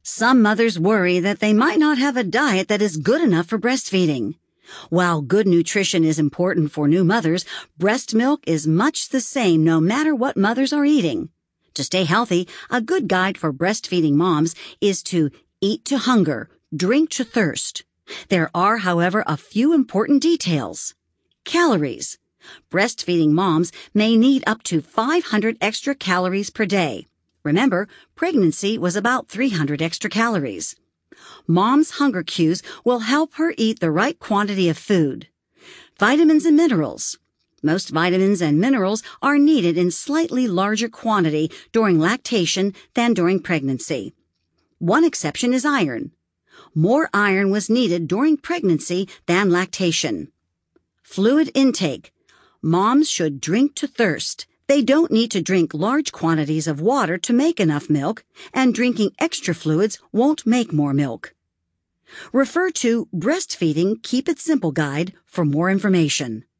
Some mothers worry that they might not have a diet that is good enough for breastfeeding. While good nutrition is important for new mothers, breast milk is much the same no matter what mothers are eating. To stay healthy, a good guide for breastfeeding moms is to eat to hunger, drink to thirst. There are, however, a few important details. Calories. Breastfeeding moms may need up to 500 extra calories per day. Remember, pregnancy was about 300 extra calories. Mom's hunger cues will help her eat the right quantity of food. Vitamins and minerals. Most vitamins and minerals are needed in slightly larger quantity during lactation than during pregnancy. One exception is iron. More iron was needed during pregnancy than lactation. Fluid intake. Moms should drink to thirst. They don't need to drink large quantities of water to make enough milk, and drinking extra fluids won't make more milk. Refer to Breastfeeding Keep It Simple Guide for more information.